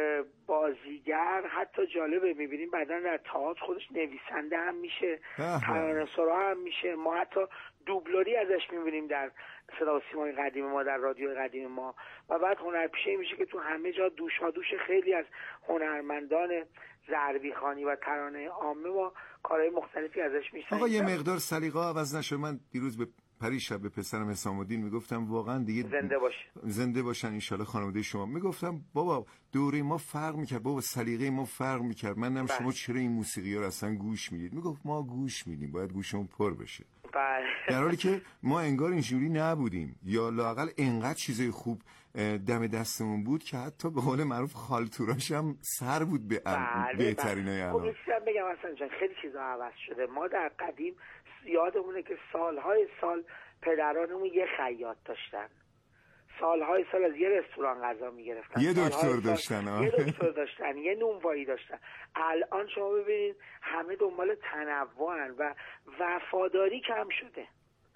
بازیگر، حتی جالبه میبینیم بعدن در تئاتر خودش نویسنده هم میشه، ترانه سرا هم میشه. ما حتی دوبلوری ازش میبینیم در صدا و سیمای قدیم ما، در رادیو قدیم ما، و بعد هنرپیشه میشه که تو همه جا دوشا دوش خیلی از هنرمندان ضربی خوانی و ترانه عامه ما کارهای مختلفی ازش میشن. آقا یه مقدار سلیقه عوض نشه. من دیروز به پریشب به پسرم حسام الدین میگفتم واقعا دیگه زنده باشه، زنده باشن انشالله خانواده شما. میگفتم بابا دوره ما فرق میکرد، بابا سلیقه ما فرق میکرد. منم شما چرا این موسیقی ها رو اصلا گوش میدید؟ میگفت ما گوش میدیم، باید گوشمون پر بشه. بله. در حالی که ما انگار اینجوری نبودیم، یا لااقل انقدر چیزای خوب دم دستمون بود که حتی به قول معروف خالتوراش هم سر بود به بله بهترینای الان. خب یه چیزی بگم اصلا جان، خیلی چیزا عوض شده. ما در قدیم یادمونه که سالهای سال پدرانمون یه خیاط داشتن، سالهای سال از یه رستوران غذا میگرفتن، یه دکتر داشتن آه. یه دکتر داشتن، یه نونوایی داشتن. الان شما ببینید همه دنبال تنوعن و وفاداری کم شده.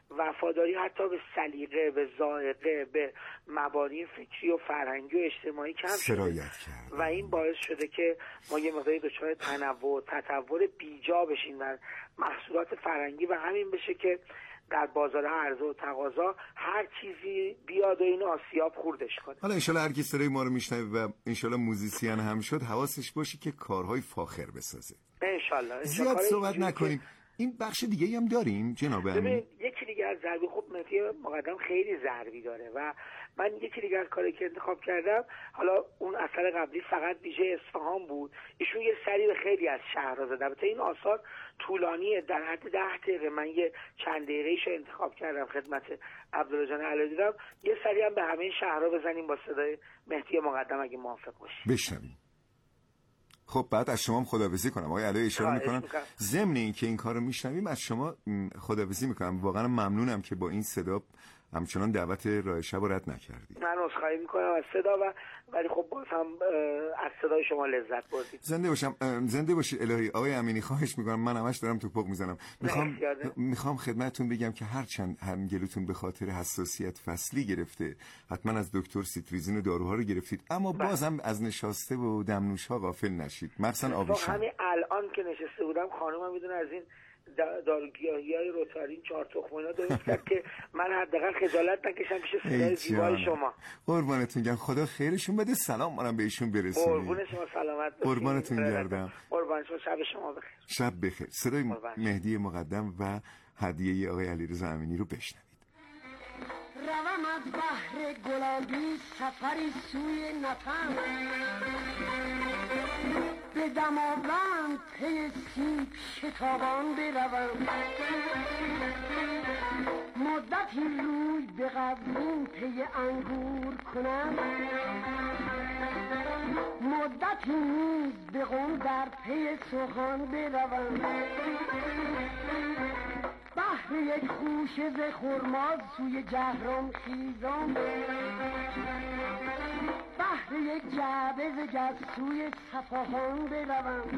وفاداری حتی به سلیقه، به ذائقه، به مبانی فکری و فرهنگی و اجتماعی کم شده و این باعث شده که ما یه مقداری دچار تنوع و تطور بیجا بشیم در محصولات فرهنگی و همین بشه که در بازار عرضه و تقاضا هر چیزی بیاد و این آسیاب خوردش کنه. حالا انشالله هر کی صدای ما رو میشنوه و انشالله موزیسین هم شد حواسش باشه که کارهای فاخر بسازه. انشالله. زیاد صحبت نکنیم. این بخش دیگه هم داریم جناب امین؟ یکی دیگه از ضربی، خب مهدی مقدم خیلی ضربی داره و من یکی دیگه از کاری که انتخاب کردم، حالا اون اثر قبلی فقط ویژه اصفهان بود، ایشون یه سری به خیلی از شهرها زده. البته این آثار طولانیه، در حد ده دقیقه، من یه چند دقیقه‌ایشو انتخاب کردم خدمت عبدالله جان علی دیدم. یه سری هم به همه شهرها بزنیم با صدای مهدی مقدم اگه موافق باشی. بشنویم. خب بعد از شما هم خداحافظی کنم. آقای علی اشاره میکنم ضمن این که این کارو میشنویم از شما خداحافظی میکنم. واقعا ممنونم که با این صدا همچنان دعوت راه شب رد نکردید. من عذرخواهی میکنم از صدا و ولی خب باز هم از صدای شما لذت بردید. زنده باشم. زنده باشید الهی. آقای امینی خواهش میکنم، من همش دارم توپق میزنم. میخوام میخوام خدمتتون بگم که هرچند هم گلوتون به خاطر حساسیت فصلی گرفته، حتما از دکتر سیتریزین و داروها رو گرفتید، اما بازم از نشاسته و دمنوش ها غافل نشید، مخصوصا آبیشم. همین الان که نشسته بودم خانومم میدونه از این داروگیاهی روتارین چهار تخم اینا درست کرد که من حداقل خجالت نکشم پیش صدای زیبای شما. قربانتون گردم، خدا خیرشون بده، سلام منم بهشون برسونید. قربون شما، سلامت باشید. قربانتون گردم. قربان شما، شب شما بخیر. شب بخیر. صدای مهدی مقدم و هدیه آقای علیرضا امینی رو بشنوید. روم از بحر گلابی سفری سوی نفر، به دماوند پی سیب شتابان بروم، مدتی روی به قزوین پی انگور کنم، مدتی نیز به قم در پی سخن بروم، بحر یک خوشه ز خرما سوی جهرم خیزم، بحر یک جعبه ز گز سوی صفاهان بروم،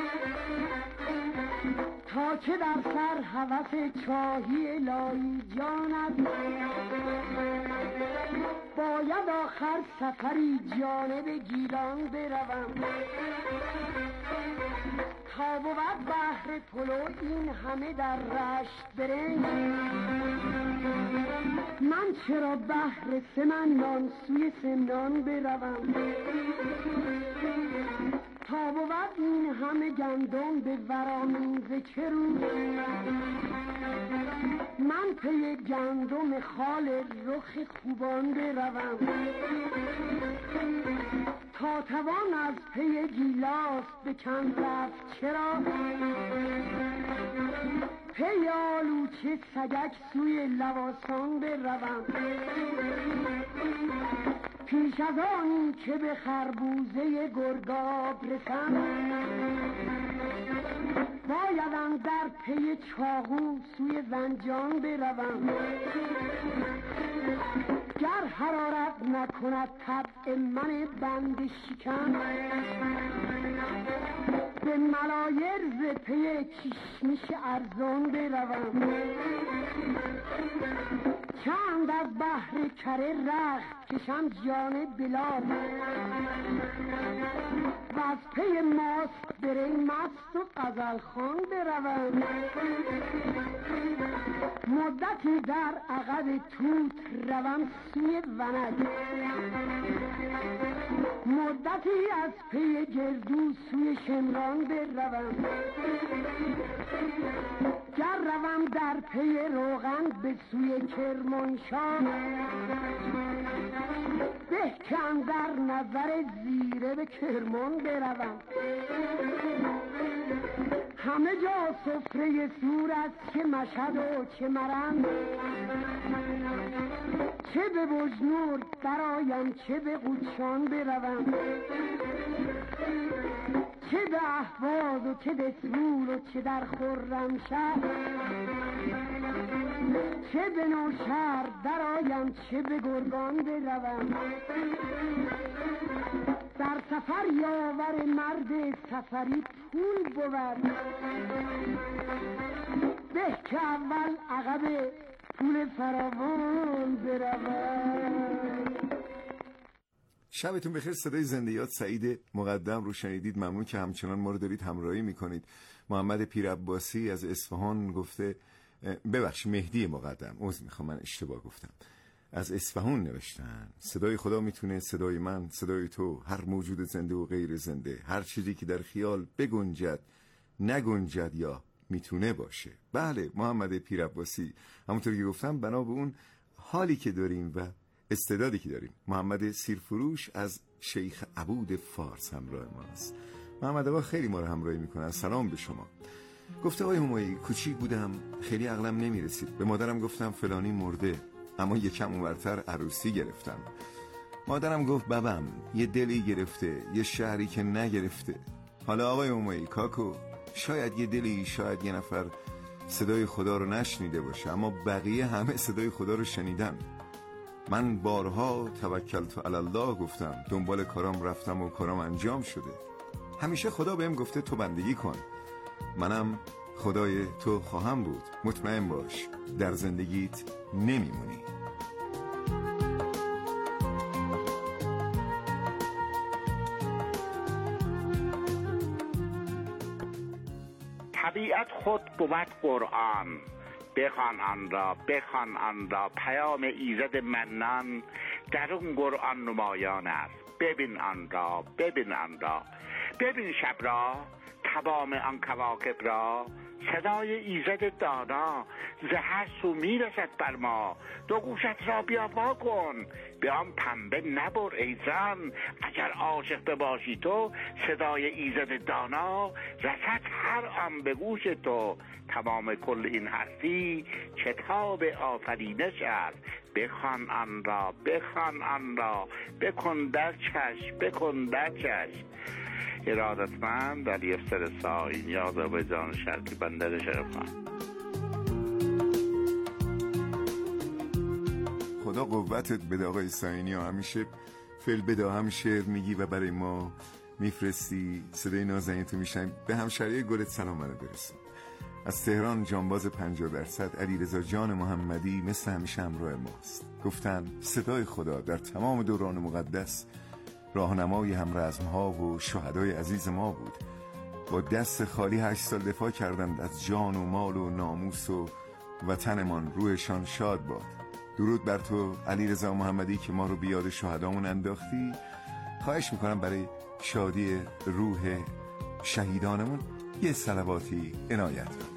تا که در سر هوس چاهی لایی جانت، باید آخر سفری جانب گیلان بروم، تا بود بحر پلو این همه در رشت برنج، من چرا بحر سمنان سوی سمنان بروم، تا بود این همه گندم به ورامین چه رو، من پی گندم خال رخ خوبان بروم، تا توان از پی گیلاس بکن رفت چرا، پی آلوچه سگک سوی لواسان بروم، پیش از آنی که به خربوزه گرگاب رسم، بایدم در پی چاقو سوی زنجان بروم، گر حرارت نکند طبع من بند شکن، به ملایر ز پی کشمش ارزان بروم، چند از بحر کره رخت کشم جان بلال، و از پی ماست بره مست و غزل خان بروم، مدتی در عقب توت روم سوی ونک، مدتی از پی گردو سوی شمران بروم، گر روم در پی روغن به سوی کرمانشاه، به که در نظر زیره به کرمان بروم، همه جا سفره سور است، چه مشهد و چه مرند، چه به بجنورد برایم چه به قوچان بروم، چه به اهواز و چه به سرور و چه در خرمشهر، چه به نوشهر برایم چه به گرگان بروم، در سفر یاور مرد سفری پول بود، به که اول عقب پول فراوان برود. شبتون بخیر. صدای زندیات سعید مقدم رو شنیدید. ممنون که همچنان ما رو دارید همراهی میکنید. محمد پیرعباسی از اصفهان گفته، ببخش مهدی مقدم، عذر میخوام من اشتباه گفتم، از اصفهان نوشتن: صدای خدا میتونه صدای من، صدای تو، هر موجود زنده و غیر زنده، هر چیزی که در خیال بگنجد، نگنجد یا میتونه باشه. بله محمد پیرعباسی، همونطور که گفتم بنا به اون حالی که داریم و استعدادی که داریم. محمد سیرفروش از شیخ عبود فارس همراه ماست. محمد آقا خیلی ما رو همراهی میکنن. سلام به شما. گفته آقای همایی کوچیک بودم، خیلی عقلم نمیرسید، به مادرم گفتم فلانی مرده، اما یکم اونورتر عروسی گرفتم. مادرم گفت بابم یه دلی گرفته، یه شهری که نگرفته. حالا آقای همایی کاکو، شاید یه دلی، شاید یه نفر صدای خدا رو نشنیده باشه، اما بقیه همه صدای خدا رو شنیدن. من بارها توکلت علی الله گفتم، دنبال کارام رفتم و کارام انجام شده. همیشه خدا بهم گفته تو بندگی کن، منم خدای تو خواهم بود. مطمئن باش در زندگیت نمیمونی. طبیعت خود بود قرآن، بخوان آن را، بخوان آن را، پیام ایزد منان در اون قرآن نمایان است. ببین آن را، ببین آن را، ببین شب را، تمام آن کواکب را، صدای ایزد دانا ز هر سو میرسد بر ما. دو گوشت را بیا وا کن، به آن پنبه نبر ای زن. اگر عاشق بباشی تو، صدای ایزد دانا رسد هر آن به گوش تو. تمام کل این هستی کتاب آفرینش است. بخوان آن را، بخوان آن را، بکن در چشم، بکن در چشم. ارادتمند علی افسر ساین، آذربایجان شرقی، بندر شرفان. خدا قوتت بده آقای ساینی، همیشه فل بدا هم شعر میگی و برای ما میفرستی. صدای نازنین تو میشنیم. به همشهری گلت سلام منو برسون. از تهران جانباز پنجاه درصد علیرضا جان محمدی مثل همیشه همراه ماست. گفتن صدای خدا در تمام دوران مقدس راهنمای همرزم‌ها و شهدای عزیز ما بود. با دست خالی هشت سال دفاع کردند از جان و مال و ناموس و وطنمان. روحشان شاد باد. درود بر تو علیرضا محمدی که ما رو به یاد شهدامون انداختی. خواهش میکنم برای شادی روح شهیدانمون یه صلواتی عنایت کنید.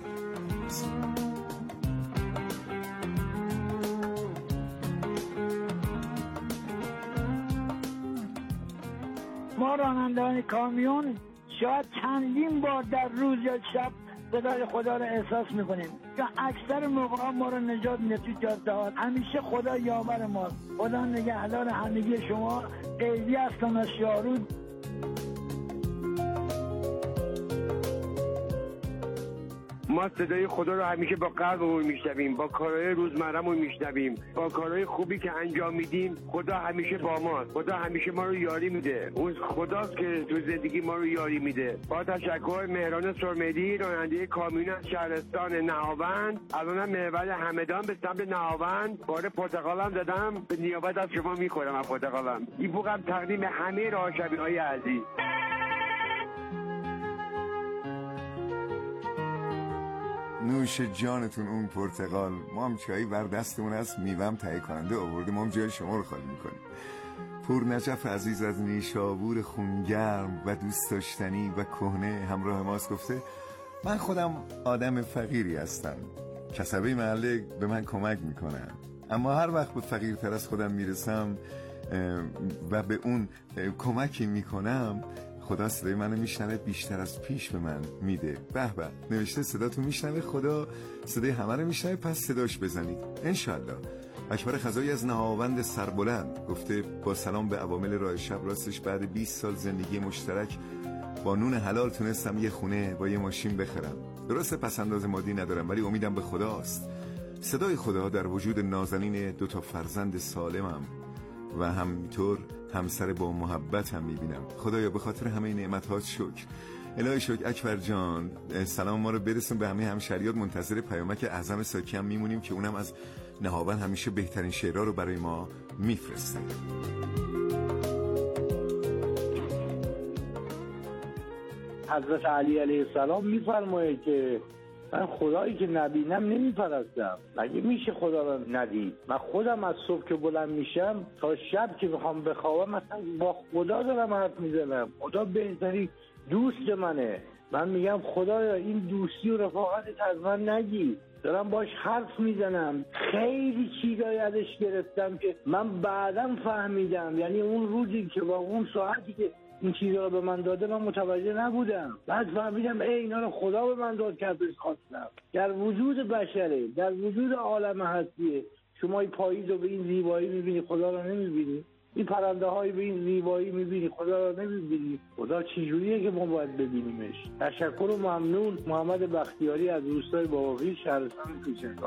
ما رانندگان کامیون شاید چندین بار در روز یا شب صدای خدا رو احساس میکنیم که اکثر موقع ما رو نجات میده تو جاده ها. همیشه خدا یاور ماست. خدا نگهدار همگی شما. قیدی هستم از شارود. ما صدای خدا رو همیشه با قلبمون میشنویم، با کارهای روزمره‌مون میشنویم، با کارهای خوبی که انجام میدیم. خدا همیشه با ماست. خدا همیشه ما رو یاری میده. اون خداست که تو زندگی ما رو یاری میده. با تشکر مهران سرمدی، راننده کامیون از شهرستان نهاوند. الانم محور همدان به سمت نهاوند. بار پرتقالم دادم، به نیابت از شما میخورم از پرتقالم. این بوقم تقدیم همه راهشبی‌های عزیز. نوش جانتون اون پرتقال. ما هم چایی بر دستمون هست، میوهم تهیه کننده آورده، ما هم جای شما رو خالی میکنیم. پور نجف عزیز از نیشابور خونگرم و دوست داشتنی و کهنه همراه ماست. گفته من خودم آدم فقیری هستم، کسبه محله به من کمک میکنن، اما هر وقت به فقیرتر از خودم میرسم و به اون کمکی میکنم، خدا صدای منو میشنوه، بیشتر از پیش به من میده. به به، نوشته صدا تو میشنوه، خدا صدای همه رو میشنوه، پس صداش بزنید انشالله. اکبر خزایی از نهاوند سربلند گفته با سلام به عوامل راه شب، راستش بعد بیست سال زندگی مشترک با نون حلال تونستم یه خونه با یه ماشین بخرم. درسته پس انداز مادی ندارم، ولی امیدم به خداست. صدای خدا در وجود نازنین دوتا فرزند سالمم و همینطور همسر با محبت هم میبینم. خدایا به خاطر همه نعمتات شکر. الهی شکر. اکبر جان سلام ما رو برسون به همه همشهریات. منتظر پیامک اعظم ساکی هم میمونیم که اونم از نهاوند همیشه بهترین شعرها رو برای ما میفرسته. حضرت علی علیه السلام میفرماید که من خدایی که نبینم نمیپرستم. مگه میشه خدا رو ندید؟ من خودم از صبح که بلند میشم تا شب که میخوام بخوابم مثلا با خدا دارم حرف میزنم. خدا بهتری دوست منه. من میگم خدایا این دوستی و رفاقتت از من نگی. دارم باش حرف میزنم. خیلی چیزا یادش گرفتم که من بعدم فهمیدم. یعنی اون روزی که با اون ساعتی که این چیزا رو به من داده من متوجه نبودم. بعد فهمیدم ای اینا رو خدا به من داد که ازش خواستم. در وجود بشره، در وجود عالم هستیه. شما این پاییز رو به این زیبایی میبینی، خدا رو نمیبینی. این پرنده های به این زیبایی میبینی، خدا رو نمیبینی. خدا چجوریه که ما باید ببینیمش؟ تشکر و ممنون. محمد بختیاری از روستای باقی، شهرستان کوچکان.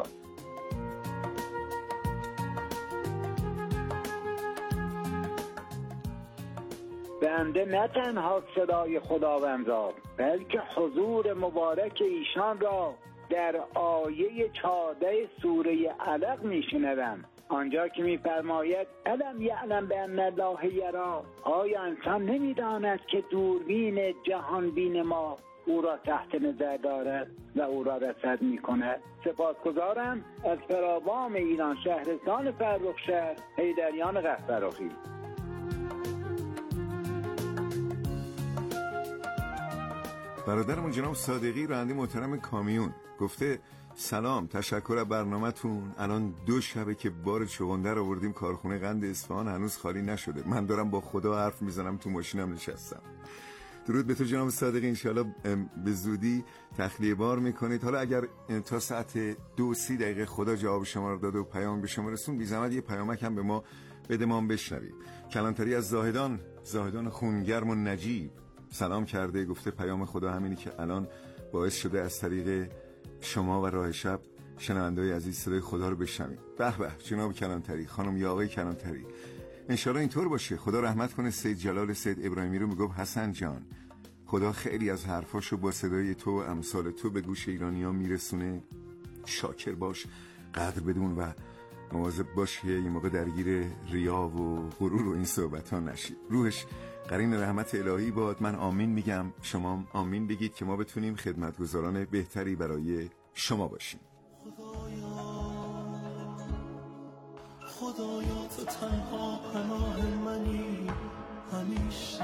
بنده نه تنها صدای خداوند را بلکه حضور مبارک ایشان را در آیه چهارده سوره علق میشنوم، آنجا که میفرماید الم یعلم بان الله یری. آیا انسان نمیداند که دوربین جهان بین ما او را تحت نظر دارد و او را رصد میکند؟ سپاسگزارم از فراوان ایران شهرستان فرخشهر، حیدریان قهوه‌رخی. برادرمون جناب صادقی راننده محترم کامیون گفته سلام، تشکر از برنامه‌تون. الان دو شبه که بار چغندر آوردیم کارخونه قند اصفهان، هنوز خالی نشده. من دارم با خدا حرف میزنم، تو ماشینم نشستم. درود به تو جناب صادقی، انشالله به زودی تخلیه بار میکنید. حالا اگر تا ساعت دو سی دقیقه خدا جواب شما رو داده و پیام به شما رسون، بی زحمت یه پیامک هم به ما بده، ما هم بشنویم. کلانتری از زاهدان، زاهدان خونگرم و نجیب سلام کرده، گفته پیام خدا همینی که الان باعث شده از طریق شما و راه شب شنونده‌های عزیز صدای خدا رو بشنوید. به به جناب کلانتری، خانم یا آقای کلانتری، انشالله اینطور باشه. خدا رحمت کنه سید جلال سید ابراهیمی رو. میگفت حسن جان، خدا خیلی از حرفاشو با صدای تو و امثال تو به گوش ایرانی‌ها میرسونه. شاکر باش، قدر بدون و مواظب باش که یه موقع درگیر ریا و غرور و این صحبت‌ها نشی. روحش قرین رحمت الهی باد. من آمین میگم، شما آمین بگید که ما بتونیم خدمتگزاران بهتری برای شما باشیم. خدایا تو تنها پناه منی، همیشه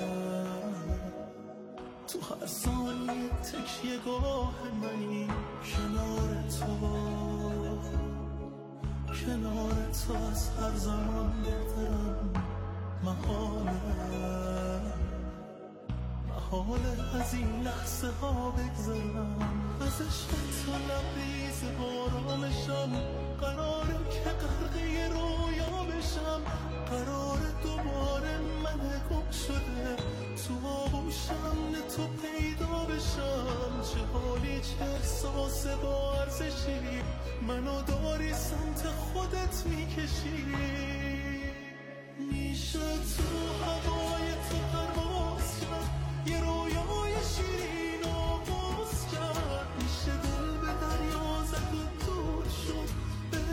تو هر ثانیه تکیه گاه منی. کنار تو، کنار تو از هر زمان بهترم. محاله محاله از این لحظه ها بگذرم. از عشق تو لبریز بارانشم، قراره که غرقه رویا بشم. قراره دوباره من گم شده تو آغوشم تو پیدا بشم. چه حالی، چه احساس با ارزشی، منو داری سمت خودت میکشی. میشه تو هوای تو پرواز کرد، یه رویای شیرین آغاز کرد. میشه دل به دریا زد و دور شد، به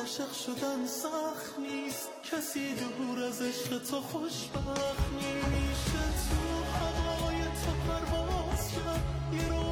عاشق شدن سخت نیست، کسی دور از عشق تو خوشبخت نیست. تو هوای تو پرواز کرد، یه رو